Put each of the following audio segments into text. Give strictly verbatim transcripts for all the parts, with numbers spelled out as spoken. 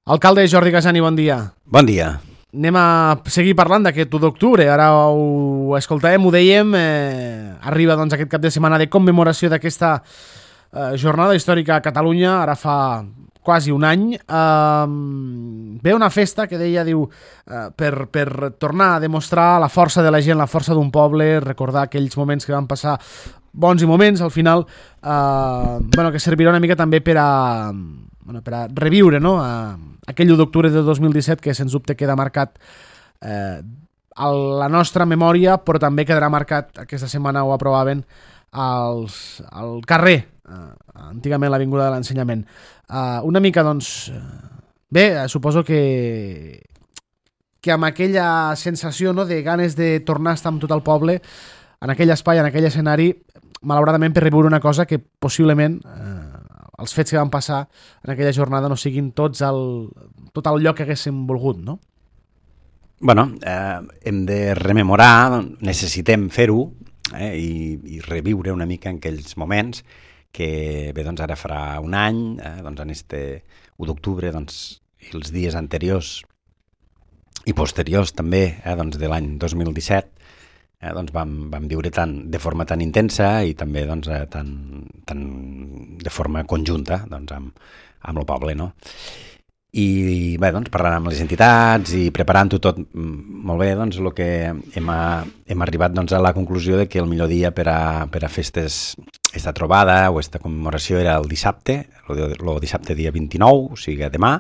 Alcalde Jordi Casani, bon dia. Bon dia. Anem a seguir parlant d'aquest u d'octubre. Ara ho escoltàvem, ho dèiem. Eh, arriba doncs, aquest cap de setmana de commemoració d'aquesta eh, jornada històrica a Catalunya. Ara fa quasi un any. Eh, ve una festa que deia, diu, eh, per, per tornar a demostrar la força de la gent, la força d'un poble, recordar aquells moments que van passar, bons i moments, al final, eh, bueno, que servirà una mica també per a, bueno, per a reviure, no?, a, aquell u d'octubre de dos mil disset que sens dubte queda marcat eh, a la nostra memòria, però també quedarà marcat, aquesta setmana ho aprovaven, als, al carrer, eh, antigament l'Avinguda de l'Ensenyament. Eh, una mica, doncs, bé, suposo que, que amb aquella sensació, no?, de ganes de tornar a estar amb tot el poble, en aquell espai, en aquell escenari, malauradament per reviure una cosa que possiblement eh, els fets que van passar en aquella jornada no siguin tots el, tot el lloc que haguéssim volgut, no? Bueno, eh, hem de rememorar, necessitem fer-ho eh, i, i reviure una mica en aquells moments que, bé, doncs ara farà un any, eh, doncs en este u d'octubre, doncs, i els dies anteriors i posteriors també, eh, doncs de l'any dos mil disset, Eh, doncs vam, vam viure tan, de forma tan intensa i també doncs, eh, tan, tan de forma conjunta doncs, amb, amb el poble, no? I bé, doncs, parlant amb les entitats i preparant-ho tot molt bé, doncs, el que hem, a, hem arribat doncs, a la conclusió de que el millor dia per a, per a fer aquesta trobada o aquesta commemoració era el dissabte, el, el dissabte dia vint-i-nou, o sigui demà,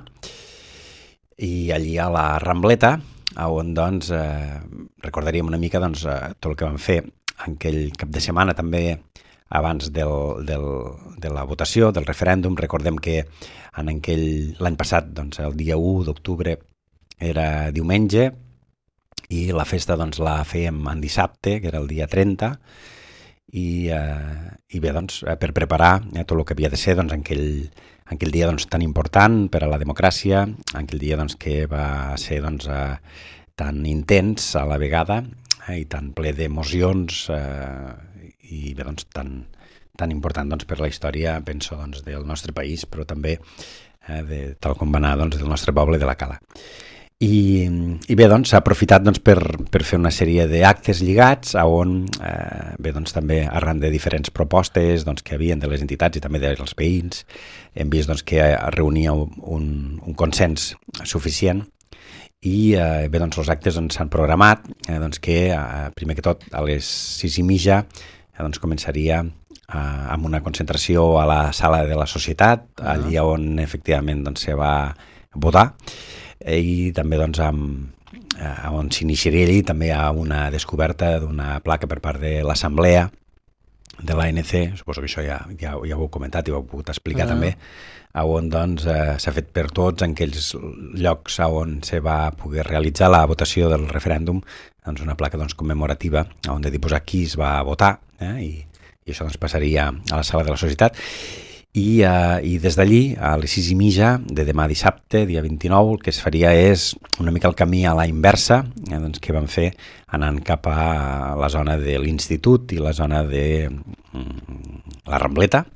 i allí a la Rambleta, on doncs, eh, recordaríem una mica doncs, eh, tot el que vam fer en aquell cap de setmana també abans del, del, de la votació, del referèndum. Recordem que en aquell, l'any passat, doncs, el dia u d'octubre era diumenge i la festa doncs, la fèiem en dissabte, que era el dia trenta, i, eh, i bé, doncs, per preparar eh, tot el que havia de ser doncs, en aquell en aquell dia doncs, tan important per a la democràcia, en aquell dia doncs, que va ser doncs, eh, tan intens a la vegada eh, i tan ple d'emocions eh, i bé, doncs, tan, tan important doncs, per la història, penso, doncs, del nostre país, però també eh, de, tal com va anar doncs, del nostre poble de la Cala. I, i bé, doncs, s'ha aprofitat doncs, per, per fer una sèrie d'actes lligats a on, eh, bé, doncs, també arran de diferents propostes doncs, que havien de les entitats i també dels veïns, hem vist doncs, que reunia un, un consens suficient i eh, bé, doncs, els actes s'han doncs, programat eh, doncs, que eh, primer que tot a les sis i mitja eh, doncs, començaria eh, amb una concentració a la sala de la Societat, allí on efectivament doncs, se va votar, i també doncs, amb, eh, on s'iniciaria allí també hi ha una descoberta d'una placa per part de l'Assemblea de l'A N C, suposo que això ja, ja, ja ho heu comentat i ho heu pogut explicar uh -huh. també, on doncs, eh, s'ha fet per tots en aquells llocs on se va poder realitzar la votació del referèndum, doncs una placa doncs, commemorativa on de dir posar qui es va votar eh, i, i això doncs, passaria a la sala de la Societat. I, uh, i des d'allí, a les sis i mitja de demà dissabte, dia vint-i-nou, el que es faria és una mica el camí a la inversa eh, doncs, que vam fer anant cap a la zona de l'Institut i la zona de mm, la Rambleta,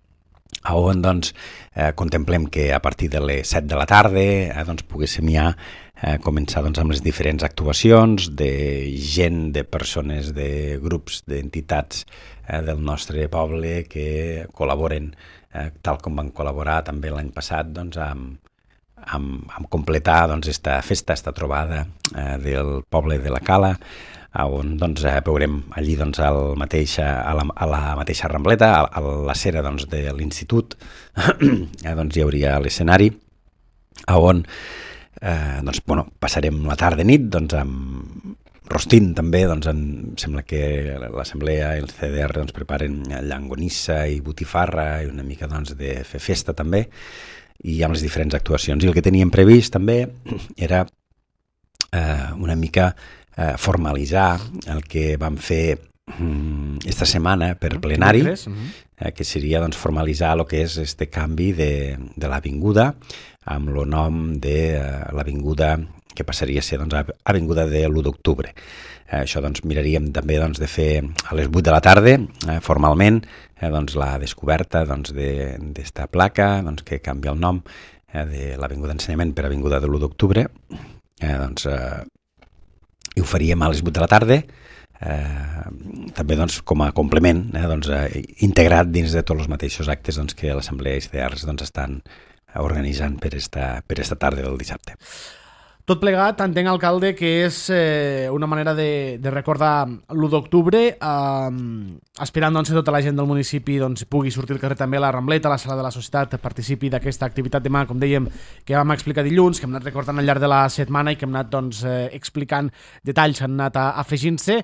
on doncs, eh, contemplem que a partir de les set de la tarda eh, doncs, poguéssim ja eh, començar doncs, amb les diferents actuacions de gent, de persones, de grups, d'entitats eh, del nostre poble que col·laboren Eh, tal com van col·laborar també l'any passat doncs, amb, amb, amb completar doncs, esta festa, esta trobada eh, del poble de la Cala, on doncs, eh, veurem allí doncs, el mateix, a, la, a la mateixa Rambleta, a, a la cera doncs, de l'Institut, eh, doncs, hi hauria l'escenari, on eh, doncs, bueno, passarem la tarda i nit doncs, amb rostint també, doncs, em sembla que l'Assemblea i el C D R doncs, preparen llangonissa i botifarra i una mica doncs, de fer festa també i amb les diferents actuacions. I el que teníem previst també era eh, una mica eh, formalitzar el que vam fer esta setmana per plenari, eh, que seria doncs, formalitzar el que és este canvi de, de l'avinguda amb el nom de eh, l'avinguda que passaria a ser doncs, avinguda de l'u d'octubre. Eh, això doncs, miraríem també doncs, de fer a les vuit de la tarda, eh, formalment, eh, doncs, la descoberta doncs, d'esta placa doncs, que canvia el nom eh, de l'Avinguda d'Ensenyament per Avinguda de l'u d'octubre, eh, doncs, eh, i ho faríem a les vuit de la tarda, eh, també doncs, com a complement, eh, doncs, eh, integrat dins de tots els mateixos actes doncs, que l'Assemblea I C D Rs doncs, estan organitzant per esta, per esta tarda del dissabte. Tot plegat, entenc, alcalde, que és eh, una manera de, de recordar l'u d'octubre, eh, esperant doncs, que tota la gent del municipi doncs, pugui sortir al carrer també a la Rambleta, a la Sala de la Societat, participi d'aquesta activitat demà, com dèiem, que vam explicar dilluns, que hem anat recordant al llarg de la setmana i que hem anat doncs, eh, explicant detalls, han anat afegint-se.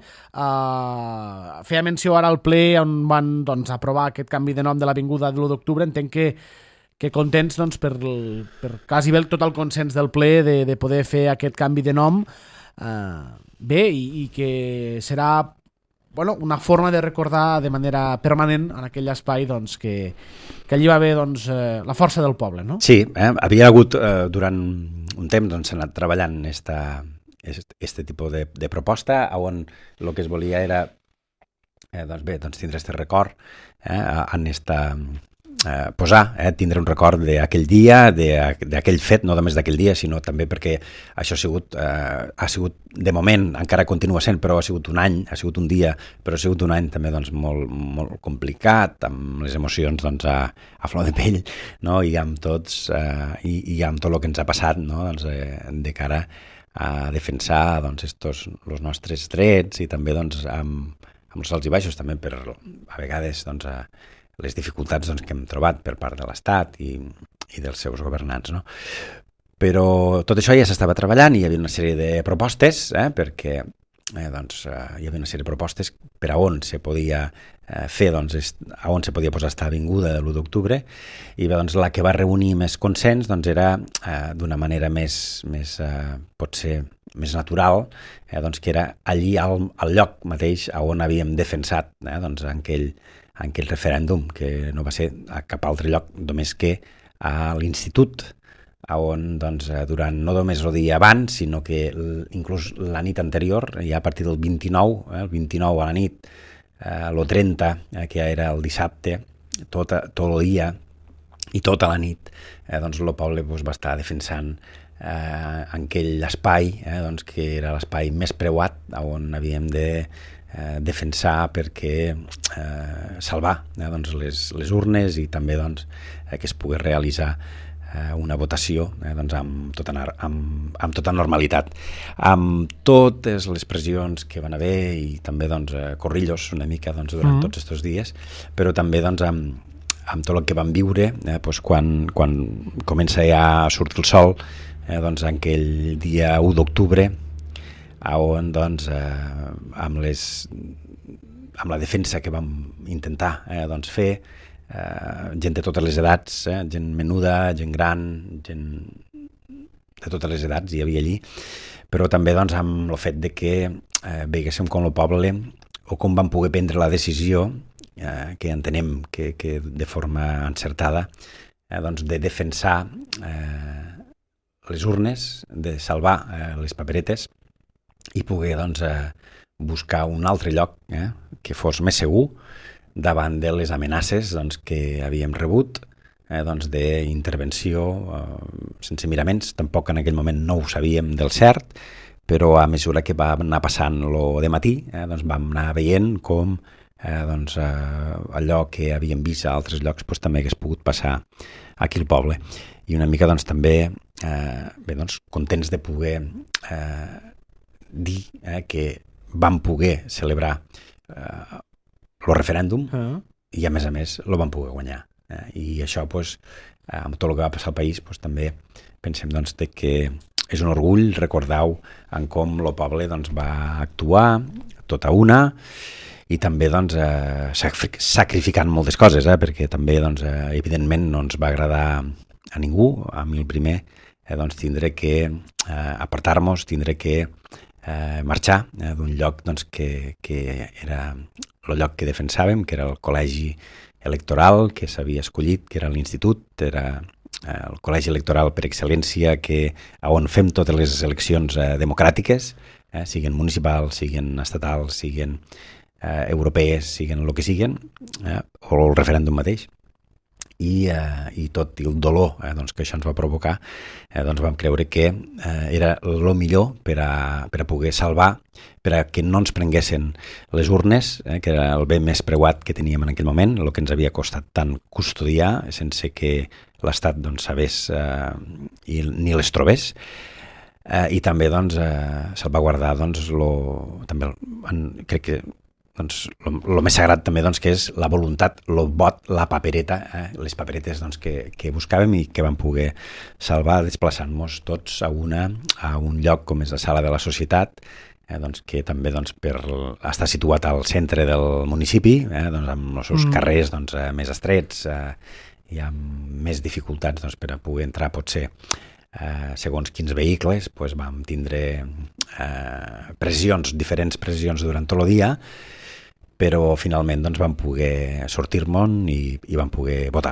Eh, feia menció ara al ple on van doncs, aprovar aquest canvi de nom de l'Avinguda de l'u d'octubre. Entenc que que contents doncs, per, per quasi bé tot el consens del ple de, de poder fer aquest canvi de nom eh, bé i, i que serà bueno, una forma de recordar de manera permanent en aquell espai doncs, que, que allí va haver doncs, eh, la força del poble, no? Sí, eh, havia hagut eh, durant un temps doncs, s'ha anat treballant esta, este, este tipus de, de proposta on el que es volia era eh, doncs bé, doncs tindre este record eh, en esta Eh, posar, eh, tindre un record d'aquell dia, d'aquell fet, no només d'aquell dia, sinó també perquè això ha sigut, eh, ha sigut de moment, encara continua sent, però ha sigut un any, ha sigut un dia, però ha sigut un any també doncs, molt, molt complicat, amb les emocions doncs, a, a flor de pell, no? I amb tots, eh, i, i amb tot el que ens ha passat, no? Doncs, eh, de cara a defensar doncs, estos, els nostres drets i també doncs, amb, amb els alts i baixos, també per a vegades doncs, a, les dificultats doncs, que hem trobat per part de l'Estat i, i dels seus governants. No? Però tot això ja s'estava treballant i hi havia una sèrie de propostes, eh, perquè eh, doncs, eh, hi havia una sèrie de propostes per a on se podia eh, fer, doncs, est, a on se podia posar esta avinguda de l'u d'octubre, i bé, doncs, la que va reunir més consens doncs, era eh, d'una manera més, més eh, potser més natural, eh, doncs, que era allí al, al lloc mateix on havíem defensat eh, doncs, en aquell en aquell referèndum, que no va ser a cap altre lloc, només que a l'institut, on doncs, durant no només el dia abans, sinó que inclús la nit anterior, ja a partir del vint-i-nou, eh, el vint-i-nou a la nit, eh, el trenta, eh, que era el dissabte, tot, tot el dia i tota la nit, eh, doncs el poble doncs, va estar defensant eh, aquell espai, eh, doncs, que era l'espai més preuat, on havíem de Eh, defensar perquè eh, salvar eh, doncs les, les urnes i també doncs, eh, que es pugui realitzar eh, una votació eh, doncs, amb, tota, amb, amb tota normalitat, amb totes les pressions que van haver i també doncs, eh, corrillos una mica doncs, durant mm. tots aquests dies, però també doncs, amb, amb tot el que vam viure eh, doncs, quan, quan comença ja a sortir el sol eh, doncs, en aquell dia u d'octubre, on doncs, eh, amb, les, amb la defensa que vam intentar eh, doncs fer, eh, gent de totes les edats, eh, gent menuda, gent gran, gent de totes les edats hi havia allí, però també doncs, amb el fet de que eh, veiguéssim com el poble o com vam poder prendre la decisió eh, que entenem que, que de forma encertada eh, doncs, de defensar eh, les urnes, de salvar eh, les paperetes i poder doncs, eh, buscar un altre lloc eh, que fos més segur davant de les amenaces doncs, que havíem rebut eh, doncs, d'intervenció eh, sense miraments. Tampoc en aquell moment no ho sabíem del cert, però a mesura que va anar passant lo de matí eh, doncs, vam anar veient com eh, doncs, eh, allò que havíem vist a altres llocs doncs, també hagués pogut passar aquí al poble. I una mica doncs, també eh, bé, doncs, contents de poder eh, dir eh, que vam poder celebrar eh, el referèndum uh-huh. i a més a més el vam poder guanyar. Eh? I això, pues, eh, amb tot el que va passar al país, pues, també pensem doncs, que és un orgull recordar-ho en com el poble doncs, va actuar tota una i també doncs, eh, sacrificant moltes coses, eh? Perquè també doncs, eh, evidentment no ens va agradar a ningú, a mi el primer, eh, doncs, tindre que eh, apartar-nos, tindre que Eh, marxar eh, d'un lloc doncs, que, que era el lloc que defensàvem, que era el col·legi electoral que s'havia escollit, que era l'institut, era eh, el col·legi electoral per excel·lència que, on fem totes les eleccions eh, democràtiques, eh, siguin municipals, siguin estatals, siguin eh, europees, siguin el que siguin, eh, o el referèndum mateix. i, eh, i tot i el dolor eh, doncs, que això ens va provocar, eh, doncs vam creure que eh, era el millor per a, per a poder salvar, per a que no ens prenguessin les urnes, eh, que era el bé més preuat que teníem en aquell moment, el que ens havia costat tant custodiar sense que l'Estat doncs, sabés eh, i ni les trobés. Eh, I també doncs, eh, salvaguardar doncs, lo, també, en, crec que doncs, el més sagrat també doncs, que és la voluntat, el vot, la papereta, eh? les paperetes doncs, que, que buscàvem i que vam poder salvar desplaçant-nos tots a, una, a un lloc com és la Sala de la Societat, eh? doncs, que també doncs, per estar situat al centre del municipi, eh? doncs, amb els seus mm. carrers doncs, eh, més estrets eh? i amb més dificultats doncs, per a poder entrar potser eh, segons quins vehicles, doncs, vam tindre eh, pressions, diferents pressions durant tot el dia, però finalment doncs, vam poder sortir-me'n i, i vam poder votar.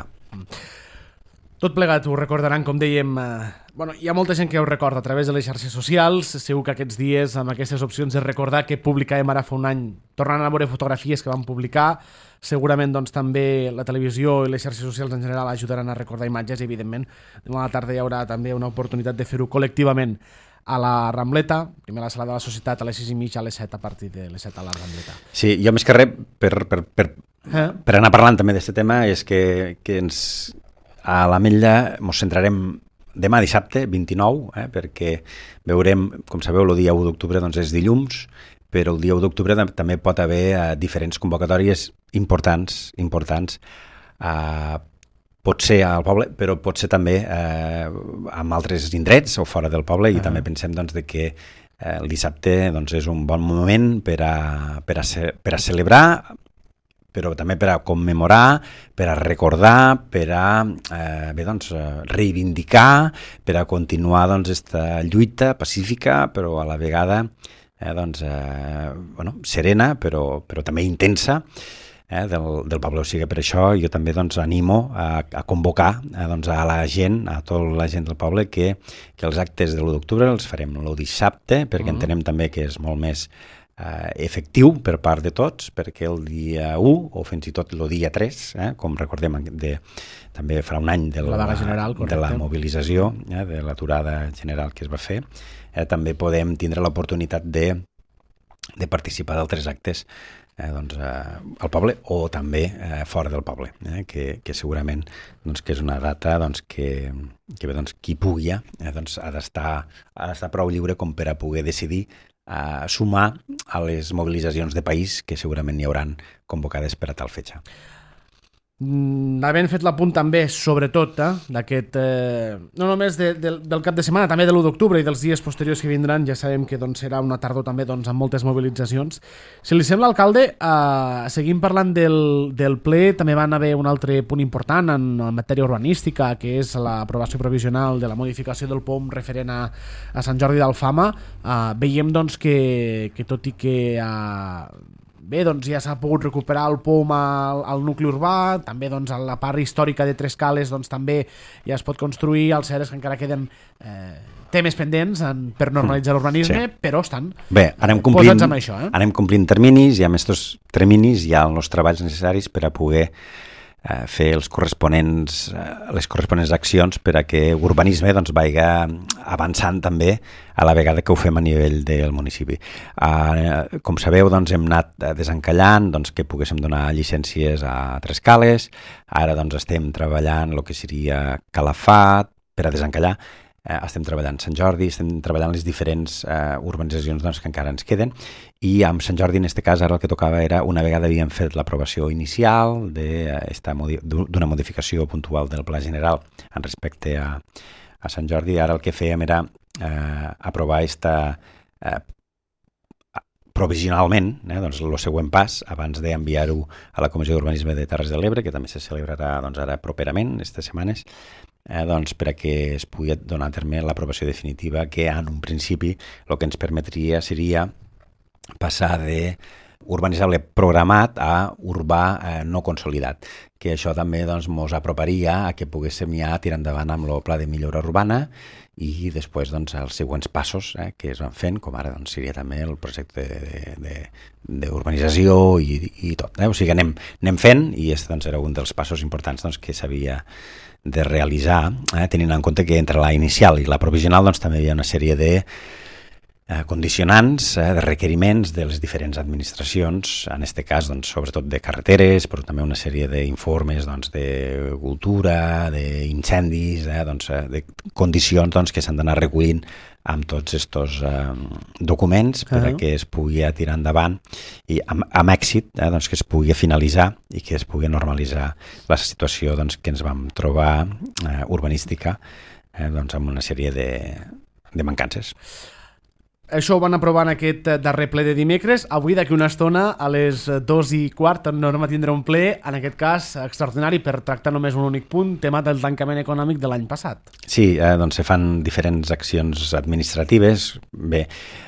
Tot plegat ho recordaran, com dèiem, eh, bueno, hi ha molta gent que ho recorda a través de les xarxes socials, segur que aquests dies amb aquestes opcions de recordar que publicàvem ara fa un any, tornant a veure fotografies que vam publicar, segurament doncs, també la televisió i les xarxes socials en general ajudaran a recordar imatges i evidentment demà a la tarda hi haurà també una oportunitat de fer-ho col·lectivament a la Rambleta, primer a la Sala de la Societat a les sis i mitja, a les set, a partir de les set a la Rambleta. Sí, jo més que res, per, per, per, eh? per anar parlant també d'aquest tema, és que, que ens, a l'Ametlla ens centrarem demà dissabte, vint-i-nou, eh? perquè veurem, com sabeu, el dia u d'octubre doncs, és dilluns, però el dia u d'octubre també pot haver eh, diferents convocatòries importants, importants eh, pot ser al poble, però pot ser també eh, amb altres indrets o fora del poble i uh-huh. també pensem doncs, de que eh, el dissabte doncs, és un bon moment per a, per, a ce- per a celebrar, però també per a commemorar, per a recordar, per a eh, bé, doncs, reivindicar, per a continuar doncs, esta lluita pacífica, però a la vegada eh, doncs, eh, bueno, serena, però, però també intensa, Eh, del, del poble. O sigui, per això jo també doncs, animo a, a convocar eh, doncs, a la gent, a tota la gent del poble, que, que els actes de l'u d'octubre els farem el dissabte, perquè uh-huh. entenem també que és molt més eh, efectiu per part de tots, perquè el dia u, o fins i tot el dia tres, eh, com recordem, de, també farà un any de la, la, general, de la mobilització, eh, de l'aturada general que es va fer, eh, també podem tindre l'oportunitat de, de participar d'altres actes Eh, doncs, eh, al poble o també eh, fora del poble, eh, que, que segurament doncs, que és una data doncs, que, que bé, doncs, qui pugui eh, doncs, ha d'estar ha d'estar prou lliure com per a poder decidir eh, sumar a les mobilitzacions de país que segurament hi hauran convocades per a tal fetge. Mm, havent fet l'apunt també, sobretot, eh, d'aquest, eh, no només de, de, del cap de setmana, també de l'u d'octubre i dels dies posteriors que vindran, ja sabem que doncs, serà una tardor també doncs, amb moltes mobilitzacions. Si li sembla, alcalde, eh, seguim parlant del, del ple, també van haver un altre punt important en, en matèria urbanística, que és l'aprovació provisional de la modificació del P O M referent a, a Sant Jordi d'Alfama. Eh, veiem doncs, que, que tot i que eh, bé, doncs ja s'ha pogut recuperar el P O M al, al nucli urbà, també doncs a la part històrica de Tres Cales doncs també ja es pot construir, el cert és que encara queden eh, temes pendents en, per normalitzar l'urbanisme, sí. però estan Bé, anem complint, posats amb això. Eh? Anem complint terminis i amb aquests terminis hi ha els treballs necessaris per a poder eh, fer els corresponents, eh, les corresponents accions per a que urbanisme doncs, vagi avançant també a la vegada que ho fem a nivell del municipi. Eh, com sabeu, doncs, hem anat desencallant doncs, que poguéssim donar llicències a Tres Cales, ara doncs, estem treballant el que seria Calafat per a desencallar, eh, estem treballant Sant Jordi, estem treballant les diferents eh, urbanitzacions doncs, que encara ens queden, i amb Sant Jordi, en aquest cas, ara el que tocava era, una vegada havíem fet l'aprovació inicial d'una modificació puntual del Pla General en respecte a, a Sant Jordi, ara el que fèiem era eh, aprovar esta eh, provisionalment, eh, doncs, el següent pas, abans d'enviar-ho a la Comissió d'Urbanisme de Terres de l'Ebre, que també se celebrarà doncs, ara properament, aquestes setmanes, eh, doncs, per a que es pugui donar a terme l'aprovació definitiva, que en un principi el que ens permetria seria passar de urbanitzable programat a urbà eh, no consolidat, que això també doncs, mos aproparia a que poguéssim ja tirar endavant amb el pla de millora urbana i després doncs, els següents passos eh, que es van fent, com ara doncs, seria també el projecte d'urbanització i, i tot. Eh? O sigui, anem, anem fent i aquest doncs, era un dels passos importants doncs, que s'havia de realitzar, eh, tenint en compte que entre la inicial i la provisional doncs, també hi havia una sèrie de eh, condicionants, eh, de requeriments de les diferents administracions, en aquest cas doncs, sobretot de carreteres, però també una sèrie d'informes doncs, de cultura, d'incendis, eh, doncs, de condicions doncs, que s'han d'anar recollint amb tots aquests eh, documents per uh -huh. que es pugui tirar endavant i amb, amb èxit eh, doncs, que es pugui finalitzar i que es pugui normalitzar la situació doncs, que ens vam trobar eh, urbanística eh, doncs, amb una sèrie de, de mancances. Això ho van aprovar en aquest darrer ple de dimecres. Avui, d'aquí una estona, a les dos i quart, tornem a tindre un ple, en aquest cas extraordinari, per tractar només un únic punt, tema del tancament econòmic de l'any passat. Sí, eh, doncs se fan diferents accions administratives. Bé,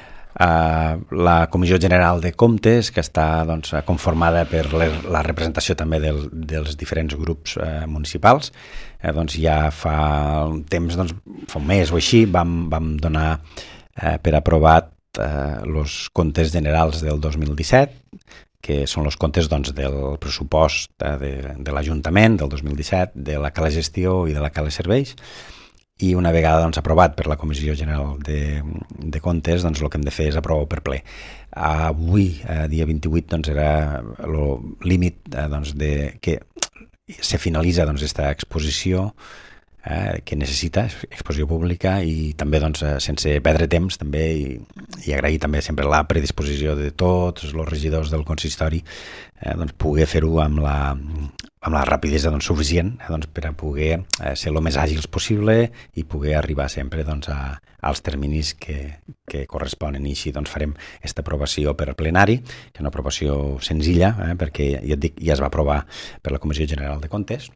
eh, la Comissió General de Comptes, que està doncs, conformada per la representació també del, dels diferents grups eh, municipals, eh, doncs ja fa un temps, doncs, fa un mes o així, vam, vam donar Eh, per aprovat els eh, comptes generals del dos mil disset, que són els comptes doncs, del pressupost eh, de, de l'Ajuntament del dos mil disset, de la Cala Gestió i de la Cala Serveis, i una vegada doncs, aprovat per la Comissió General de, de Comptes, doncs, el que hem de fer és aprovar per ple. Avui, eh, dia vint-i-vuit, doncs, era el límit eh, doncs, de que se finalitza doncs, aquesta exposició Eh, que necessita exposició pública i també doncs, sense perdre temps també i, i agrair també sempre la predisposició de tots els regidors del consistori eh, doncs, poder fer-ho amb la, amb la rapidesa doncs, suficient eh, doncs, per a poder eh, ser el més àgils possible i poder arribar sempre doncs, a, als terminis que, que corresponen i així doncs, farem aquesta aprovació per al plenari, que és una aprovació senzilla eh, perquè ja, et dic, ja es va aprovar per la Comissió General de Comptes.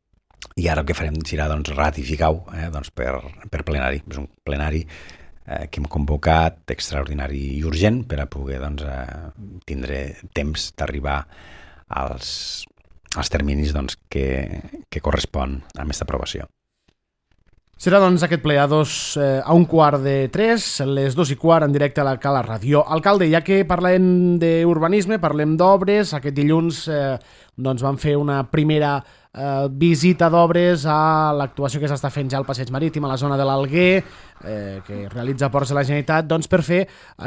I ara el que farem serà doncs, ratificar-ho eh, doncs, per, per plenari. És un plenari eh, que hem convocat extraordinari i urgent per a poder doncs, eh, tindre temps d'arribar als, als terminis doncs, que, que correspon a aquesta aprovació. Serà doncs aquest ple a, dos, eh, a un quart de tres, les dos i quart en directe a la Cala Ràdio. Alcalde, ja que parlem d'urbanisme, parlem d'obres, aquest dilluns eh, doncs vam fer una primera eh, visita d'obres a l'actuació que s'està fent ja al Passeig Marítim, a la zona de l'Alguer, eh, que realitza Ports de la Generalitat, doncs per fer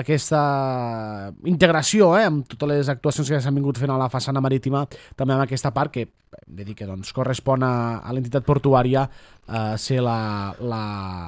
aquesta integració eh, amb totes les actuacions que s'han vingut fent a la façana marítima, també amb aquesta part que hem de dir que doncs, correspon a, a l'entitat portuària eh, ser la, la,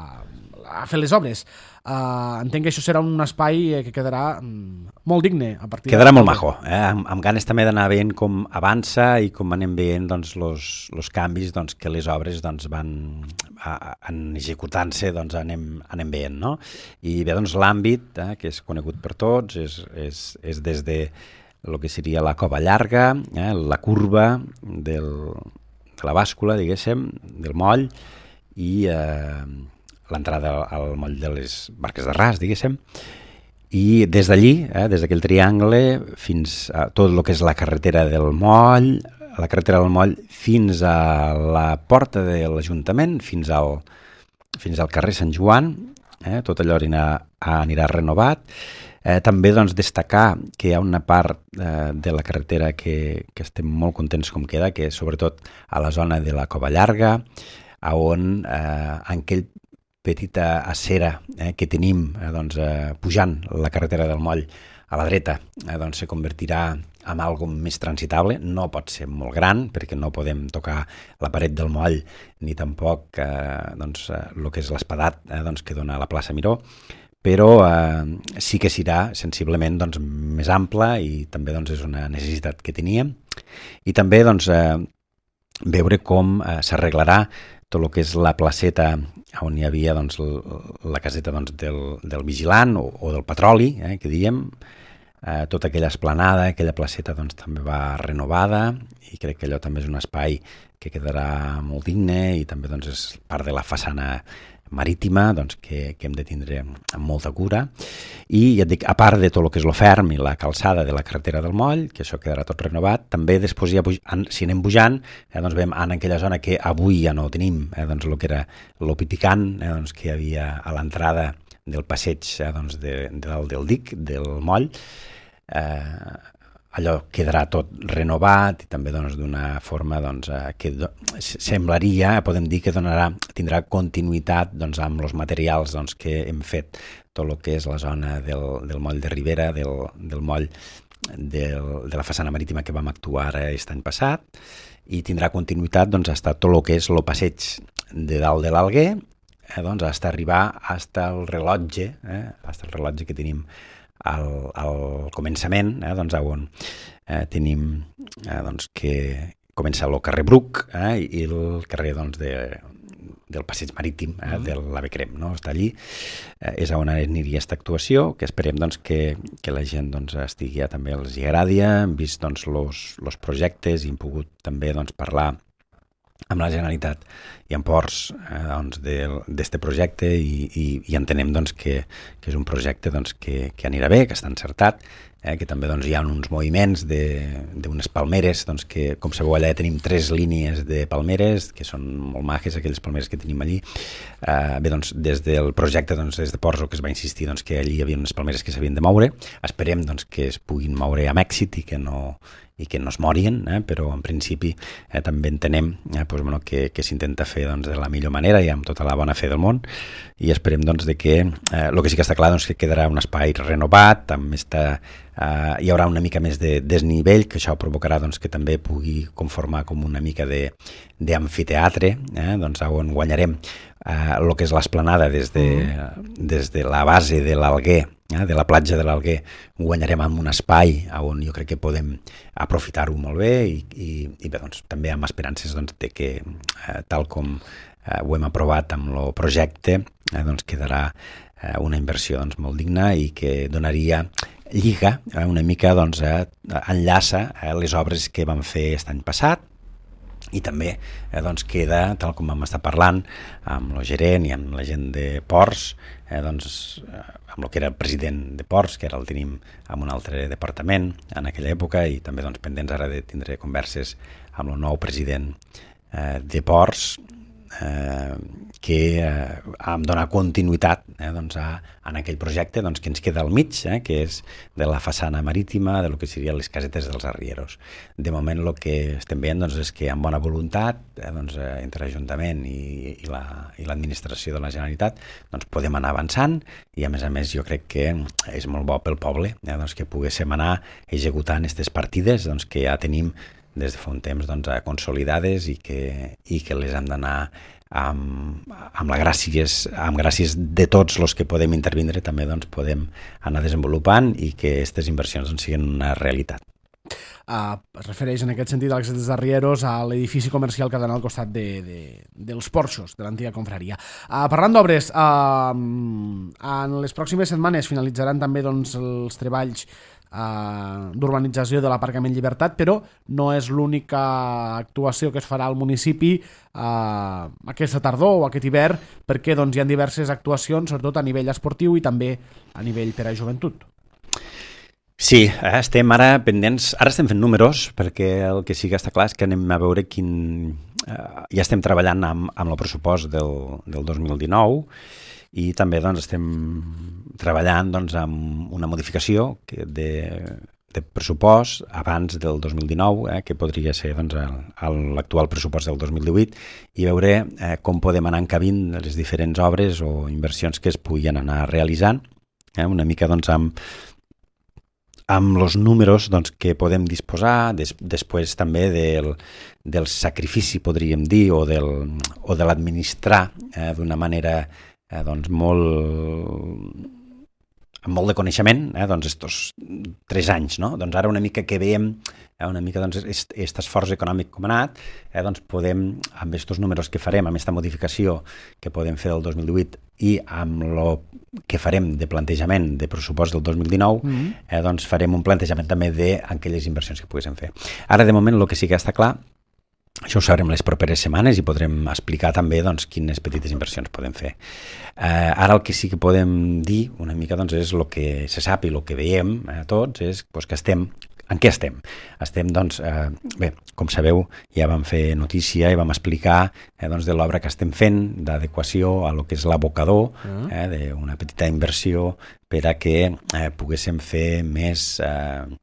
a fer les obres. Uh, entenc que això serà un espai que quedarà um, molt digne a partir quedarà de... molt maco, eh? amb, amb ganes també d'anar veient com avança i com anem veient doncs, los, los canvis doncs, que les obres doncs, van a, en executant-se doncs, anem, anem veient, no? I bé, doncs l'àmbit eh, que és conegut per tots és, és, és des de el que seria la Cova Llarga, eh, la curva del, de la bàscula, diguéssim, del moll i eh, l'entrada al moll de les barques de ras, diguéssim, i des d'allí, eh, des d'aquell triangle, fins a tot el que és la carretera del moll, la carretera del moll fins a la porta de l'Ajuntament, fins al, fins al carrer Sant Joan, eh, tot allò anirà, anirà renovat. Eh, també doncs, destacar que hi ha una part eh, de la carretera que, que estem molt contents com queda, que és sobretot a la zona de la Cova Llarga, on eh, en aquell petita acera eh, que tenim eh, doncs, eh, pujant la carretera del moll a la dreta, eh, doncs se convertirà en algo més transitable. No pot ser molt gran perquè no podem tocar la paret del moll ni tampoc eh, doncs, eh, el que és l'espadat eh, doncs, que dona a la plaça Miró, però eh, sí que serà sensiblement doncs, més ampla i també doncs, és una necessitat que teníem. I també doncs, eh, veure com eh, s'arreglarà tot el que és la placeta on hi havia doncs, la caseta doncs, del, del vigilant o, o del petroli, eh, que diem, eh, tota aquella esplanada, aquella placeta doncs, també va renovada i crec que allò també és un espai que quedarà molt digne i també doncs, és part de la façana marítima, doncs, que, que hem de tindre amb molta cura. I ja et dic, a part de tot el que és lo ferm i la calçada de la carretera del Moll, que això quedarà tot renovat, també després ja, si anem pujant, eh, doncs veiem en aquella zona que avui ja no tenim, eh, doncs el que era l'Opipicant, eh, doncs, que hi havia a l'entrada del passeig eh, doncs, de, de dalt del dic, del Moll, eh, allò quedarà tot renovat i també doncs, d'una forma doncs, eh, que do, semblaria, podem dir que donarà, tindrà continuïtat doncs, amb els materials doncs, que hem fet tot el que és la zona del, del moll de Ribera, del, del moll del, de la façana marítima que vam actuar aquest any passat, i tindrà continuïtat doncs, hasta tot el que és el passeig de dalt de l'Alguer, eh, doncs, hasta arribar hasta el rellotge, eh, hasta el rellotge que tenim al, al començament, eh, doncs, on eh, tenim eh, doncs, que comença el carrer Bruc eh, i el carrer doncs, de, del passeig marítim eh, de l'Ave Crem, no? Està allí, eh, és on aniria aquesta actuació, que esperem doncs, que, que la gent doncs, estigui ja, també els agradi, hem vist doncs, els projectes i hem pogut també doncs, parlar amb la Generalitat i amb Ports eh, doncs, d'aquest projecte i, i, i entenem doncs, que, que és un projecte doncs, que, que anirà bé, que està encertat, eh, que també doncs, hi ha uns moviments d'unes palmeres, doncs, que com sabeu allà tenim tres línies de palmeres, que són molt maques aquelles palmeres que tenim allí. Eh, bé, doncs, des del projecte, doncs, des de Ports, que es va insistir doncs, que allí hi havia unes palmeres que s'havien de moure, esperem doncs, que es puguin moure amb èxit i que no i que no es morien, eh? Però en principi eh, també entenem eh, pues, bueno, que, que s'intenta fer doncs, de la millor manera i amb tota la bona fe del món i esperem doncs, de que eh, el que sí que està clar doncs, que quedarà un espai renovat, amb esta, eh, hi haurà una mica més de desnivell, que això provocarà doncs, que també pugui conformar com una mica d'amfiteatre, eh? Doncs, on guanyarem eh, el que és l'esplanada des, de, des de la base de l'Alguer, eh, de la platja de l'Alguer, guanyarem amb un espai on jo crec que podem aprofitar-ho molt bé i, i, i bé, doncs, també amb esperances doncs, de que eh, tal com eh, ho hem aprovat amb el projecte eh, doncs quedarà eh, una inversió doncs, molt digna i que donaria lliga eh, una mica, doncs, eh, enllaça eh, les obres que vam fer aquest any passat i també eh, doncs queda, tal com vam estar parlant amb el gerent i amb la gent de Ports, eh, doncs, eh, amb el que era el president de Ports, que ara el tenim en un altre departament en aquella època i també doncs, pendents ara de tindre converses amb el nou president eh, de Ports, eh, que eh, em dona continuïtat eh, doncs, a, en aquell projecte doncs, que ens queda al mig, eh, que és de la façana marítima, de lo que serien les casetes dels arrieros. De moment el que estem veient doncs, és que amb bona voluntat eh, doncs, eh, entre l'Ajuntament i, i l'administració la, de la Generalitat doncs, podem anar avançant i a més a més jo crec que és molt bo pel poble eh, doncs, que poguéssim anar executant aquestes partides doncs, que ja tenim des de fa un temps doncs, consolidades i que, i que les hem d'anar amb, amb, la gràcies, amb gràcies de tots els que podem intervindre també doncs, podem anar desenvolupant i que aquestes inversions doncs, siguin una realitat. Uh, es refereix en aquest sentit als Arrieros a l'edifici comercial que ha d'anar al costat de, de, dels porxos de l'antiga confraria. Uh, parlant d'obres, uh, en les pròximes setmanes finalitzaran també doncs, els treballs Uh, d'urbanització de l'aparcament Llibertat, però no és l'única actuació que es farà al municipi uh, aquesta tardor o aquest hivern, perquè doncs, hi ha diverses actuacions, sobretot a nivell esportiu i també a nivell per a joventut. Sí, estem ara pendents, ara estem fent números, perquè el que sí que està clar és que anem a veure quin... Uh, ja estem treballant amb, amb el pressupost del, del dos mil dinou i també doncs, estem treballant doncs, amb una modificació de, de pressupost abans del dos mil dinou, eh, que podria ser doncs, l'actual pressupost del dos mil divuit, i veure eh, com podem anar encabint les diferents obres o inversions que es puguin anar realitzant, eh, una mica doncs, amb, amb els números doncs, que podem disposar, des, després també del, del sacrifici, podríem dir, o, del, o de l'administrar eh, d'una manera Eh, doncs molt, amb molt de coneixement, eh, doncs estos tres anys, no? Doncs ara una mica que veiem eh, una mica doncs aquest esforç econòmic com ha anat, eh, doncs podem, amb aquests números que farem, amb aquesta modificació que podem fer del dos mil divuit i amb el que farem de plantejament de pressupost del dos mil dinou, mm-hmm. eh, doncs farem un plantejament també d'aquelles inversions que poguéssim fer. Ara, de moment, el que sí que està clar Això ho sabrem les properes setmanes i podrem explicar també doncs, quines petites inversions podem fer. Eh, ara el que sí que podem dir una mica doncs, és el que se sap i el que veiem eh, tots és doncs, que estem, en què estem? Estem, doncs, eh, bé, com sabeu, ja vam fer notícia i vam explicar eh, doncs, de l'obra que estem fent d'adequació a lo que és l'abocador, eh, d'una petita inversió per a que eh, poguéssim fer més... Eh,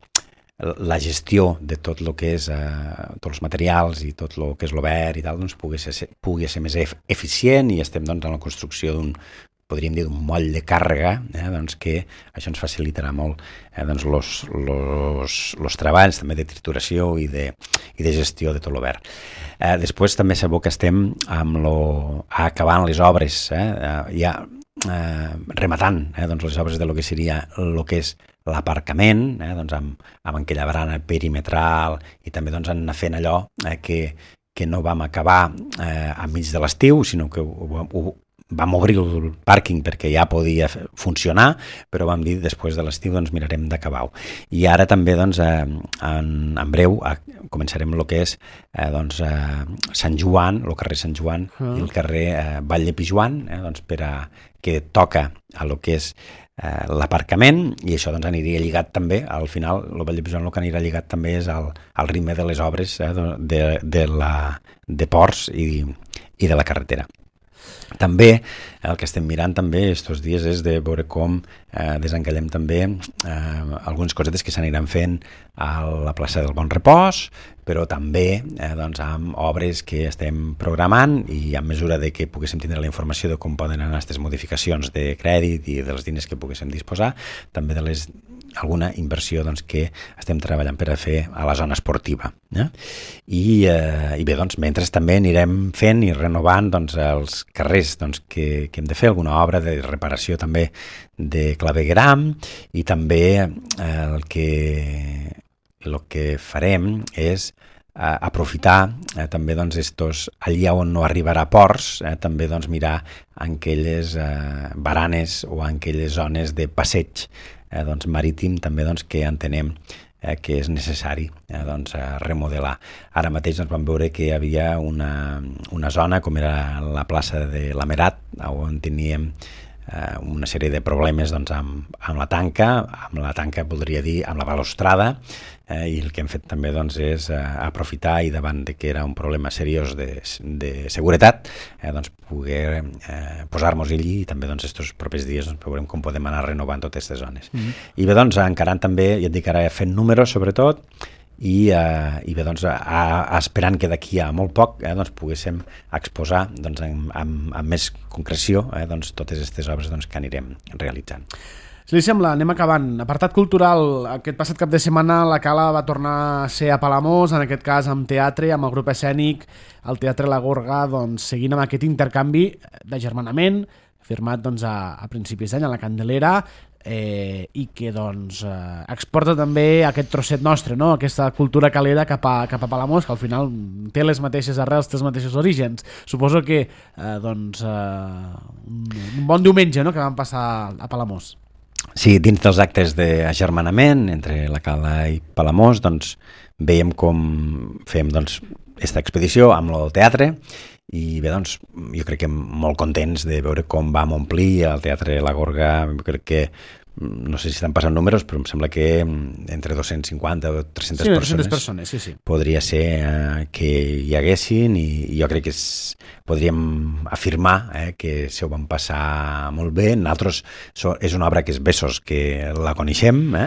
la gestió de tot el que és eh, tots els materials i tot el que és l'obert i tal, doncs pugui ser, pugui ser més eficient i estem doncs, en la construcció d'un, podríem dir, d'un moll de càrrega, eh, doncs que això ens facilitarà molt eh, doncs los, los, los treballs també de trituració i de, i de gestió de tot l'obert. Eh, després també sabeu que estem amb lo, acabant les obres, eh, ja eh, rematant eh, doncs les obres de lo que seria el que és l'aparcament, eh, doncs amb, amb aquella barana perimetral i també doncs, anar fent allò eh, que, que no vam acabar eh, enmig de l'estiu, sinó que ho, ho, vam obrir el pàrquing perquè ja podia funcionar, però vam dir després de l'estiu doncs, mirarem d'acabar-ho. I ara també doncs, eh, en, en breu eh, començarem el que és eh, doncs, eh, Sant Joan, el carrer Sant Joan uh. i el carrer eh, Vall de Pijuan, eh, doncs, per a que toca a lo que és eh, l'aparcament, i això doncs, aniria lligat també, al final, el Vall de Pijuan el que anirà lligat també és al, al ritme de les obres eh, de, de, la, de ports i, i de la carretera. També el que estem mirant també estos dies és de veure com eh, desencallem també eh, algunes cosetes que s'aniran fent a la plaça del Bon Repòs, però també eh, doncs, amb obres que estem programant i a mesura de que poguéssim tindre la informació de com poden anar aquestes modificacions de crèdit i dels diners que poguéssim disposar, també de les alguna inversió doncs, que estem treballant per a fer a la zona esportiva. Eh? I, eh, I bé, doncs, mentre també anirem fent i renovant doncs, els carrers doncs, que, que hem de fer, alguna obra de reparació també de clavegueram i també eh, el que, el que farem és eh, aprofitar eh, també doncs, estos, allà on no arribarà ports, eh, també doncs, mirar en aquelles eh, baranes o en aquelles zones de passeig Eh, doncs, marítim també doncs, que entenem eh, que és necessari eh, doncs, eh, remodelar. Ara mateix doncs, vam veure que hi havia una, una zona com era la plaça de l'Amerat on teníem eh, una sèrie de problemes doncs, amb, amb la tanca, amb la tanca voldria dir amb la balustrada, eh, i el que hem fet també doncs, és eh, aprofitar i davant de que era un problema seriós de, de seguretat, eh, doncs, poder eh, posar-nos allí i també doncs, estos propers dies doncs, veurem com podem anar renovant totes aquestes zones. Mm-hmm. I bé, doncs, encarant també, ja et dic ara fent números sobretot, i, eh, i bé, doncs, a, a, esperant que d'aquí a molt poc eh, doncs, poguéssim exposar doncs, amb, amb, amb més concreció eh, doncs, totes aquestes obres doncs, que anirem realitzant. Si li sembla, anem acabant. Apartat cultural, aquest passat cap de setmana la Cala va tornar a ser a Palamós, en aquest cas amb teatre, amb el grup escènic, el Teatre La Gorga, doncs, seguint amb aquest intercanvi d'agermanament, firmat doncs, a, a principis d'any a la Candelera, eh, i que doncs, eh, exporta també aquest trosset nostre, no? Aquesta cultura calera cap a, cap a Palamós, que al final té les mateixes arrels, té els mateixos orígens. Suposo que eh, doncs, eh, un bon diumenge, no?, que vam passar a Palamós. Sí, dins dels actes d'agermanament entre la Cala i Palamós, doncs, veiem com fem doncs, aquesta expedició amb el teatre i bé, doncs, jo crec que molt contents de veure com vam omplir el Teatre La Gorga. Crec que, no sé si estan passant números, però em sembla que entre dos-cents cinquanta o tres-centes sí, persones, persones sí, sí. podria ser eh, que hi haguessin i, i jo crec que és, podríem afirmar eh, que se ho van passar molt bé. Nosaltres so, és una obra que és Bessos que la coneixem, eh?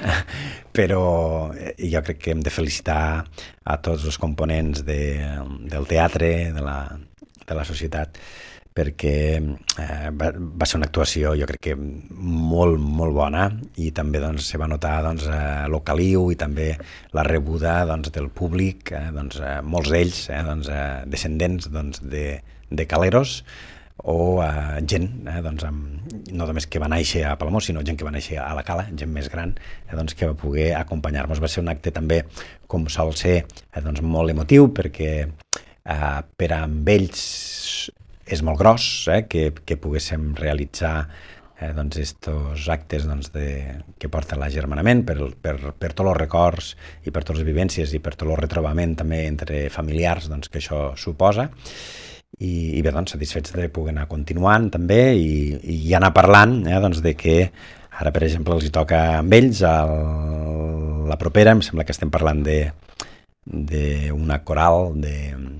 Però jo crec que hem de felicitar a tots els components de, del teatre, de la, de la societat, perquè eh, va, va ser una actuació jo crec que molt, molt bona i també doncs, se va notar doncs, eh, el caliu i també la rebuda doncs, del públic, eh, doncs, eh, molts d'ells eh, doncs, eh, descendents doncs, de, de caleros o eh, gent, eh, doncs, amb, no només que va néixer a Palamós, sinó gent que va néixer a la Cala, gent més gran, eh, doncs, que va poder acompanyar-nos. Va ser un acte també, com sol ser, eh, doncs, molt emotiu, perquè eh, per a amb ells és molt gros eh, que, que poguéssim realitzar eh, doncs estos actes doncs, de, que porten l'agermanament per, per, per tots els records i per totes les vivències i per tot el retrobament també entre familiars doncs, que això suposa. I, i bé, doncs, satisfets de poder anar continuant també i, i anar parlant eh, doncs, de que ara, per exemple, els hi toca amb ells el, la propera, em sembla que estem parlant de d'una coral de,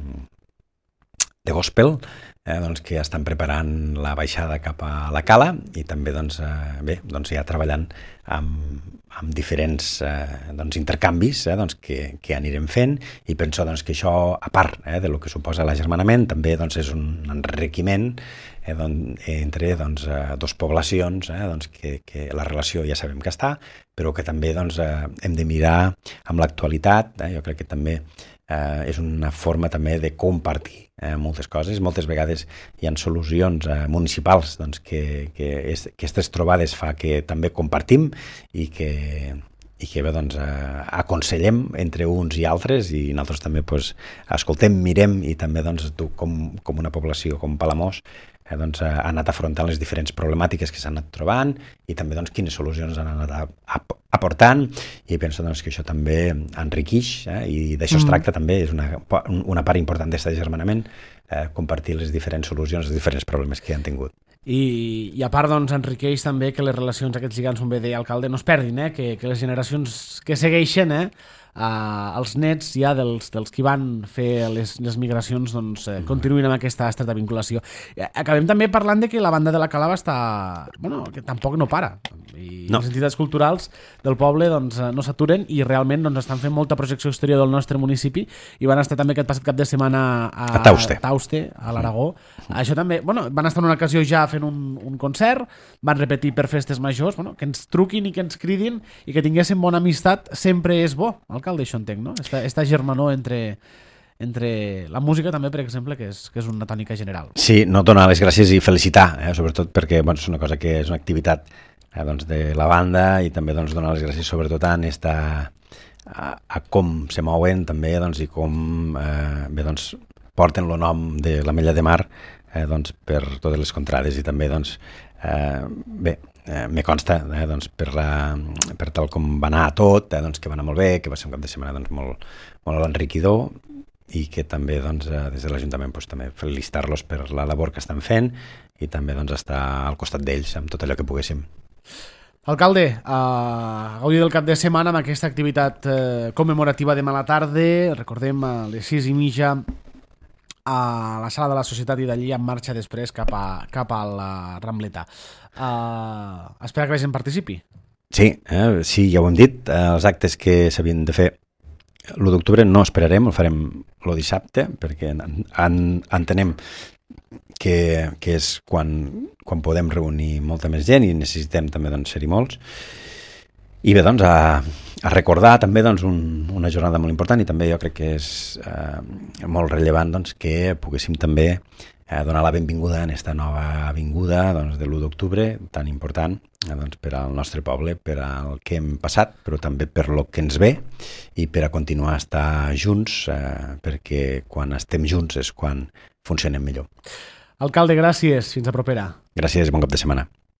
de gospel, eh, doncs, que estan preparant la baixada cap a la Cala i també doncs, eh, bé, doncs, ja treballant amb, amb diferents eh, doncs, intercanvis eh, doncs, que, que anirem fent i penso doncs, que això, a part eh, de lo que suposa l'agermanament, també doncs, és un enriquiment eh, doncs, entre doncs, eh, dos poblacions eh, doncs, que, que la relació ja sabem que està, però que també doncs, eh, hem de mirar amb l'actualitat. Eh, jo crec que també eh, és una forma també de compartir eh, moltes coses. Moltes vegades hi ha solucions eh, municipals doncs, que, que és, aquestes trobades fa que també compartim i que, i que bé, doncs, eh, aconsellem entre uns i altres i nosaltres també pues, escoltem, mirem i també doncs, tu com, com una població com Palamós eh, doncs, ha anat afrontant les diferents problemàtiques que s'han anat trobant i també doncs, quines solucions han anat aportant i penso doncs, que això també enriqueix eh, i d'això mm. es tracta també, és una, una part important d'aquest agermanament, eh, compartir les diferents solucions, els diferents problemes que han tingut. I, i a part doncs, enriqueix també que les relacions aquests lligams, com bé deia alcalde, no es perdin, eh? que, que les generacions que segueixen, eh? Uh, els nets ja dels, dels que van fer les, les migracions doncs, eh, continuïn amb aquesta estreta vinculació. I acabem també parlant de que la banda de la Calava està... Bueno, que tampoc no para. I no. Les entitats culturals del poble doncs, no s'aturen i realment doncs, estan fent molta projecció exterior del nostre municipi i van estar també aquest passat cap de setmana a, a Tauste, a, Tauste, a l'Aragó. Mm. Això també, bueno, van estar en una ocasió ja fent un, un concert, van repetir per festes majors, bueno, que ens truquin i que ens cridin i que tinguessin bona amistat sempre és bo. Alcalde, això entenc, no? Esta, esta germanor entre, entre la música també, per exemple, que és, que és una tònica general. Sí, no, donar les gràcies i felicitar, eh, sobretot perquè bueno, és una cosa que és una activitat eh, doncs, de la banda i també doncs, donar les gràcies sobretot a, esta, a, a com se mouen també doncs, i com eh, bé, doncs, porten el nom de l'Ametlla de Mar eh, doncs, per totes les contrades i també doncs, eh, bé, Eh, me consta eh, doncs, per, la, per tal com va anar tot, eh, doncs, que va anar molt bé, que va ser un cap de setmana doncs, molt, molt enriquidor i que també doncs, eh, des de l'Ajuntament doncs, també felicitar-los per la labor que estan fent i també doncs, estar al costat d'ells amb tot allò que poguéssim. Alcalde, uh, gaudir del cap de setmana amb aquesta activitat uh, commemorativa demà a la tarda, recordem a les sis i mitja a la sala de la Societat i d'allí en marxa després cap a, cap a la Rambleta. Uh, espera que la gent participi. Sí, eh, sí, ja ho hem dit, eh, els actes que s'havien de fer l'u d'octubre no esperarem, el farem el dissabte, perquè en, en, entenem que, que és quan, quan podem reunir molta més gent i necessitem també doncs, ser-hi molts. I bé, doncs, a, a recordar també doncs, un, una jornada molt important i també jo crec que és eh, molt rellevant doncs, que poguéssim també eh, donar la benvinguda en aquesta nova avinguda doncs, de l'u d'octubre, tan important eh, doncs, per al nostre poble, per al que hem passat, però també per lo que ens ve i per a continuar a estar junts, eh, perquè quan estem junts és quan funcionem millor. Alcalde, gràcies. Fins a propera. Gràcies, bon cap de setmana.